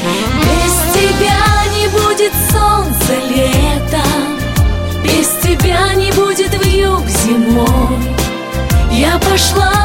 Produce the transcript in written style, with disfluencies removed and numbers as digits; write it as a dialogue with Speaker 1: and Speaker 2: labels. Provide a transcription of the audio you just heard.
Speaker 1: Без тебя не будет солнца летом, без тебя не будет вьюг зимой. Я пошла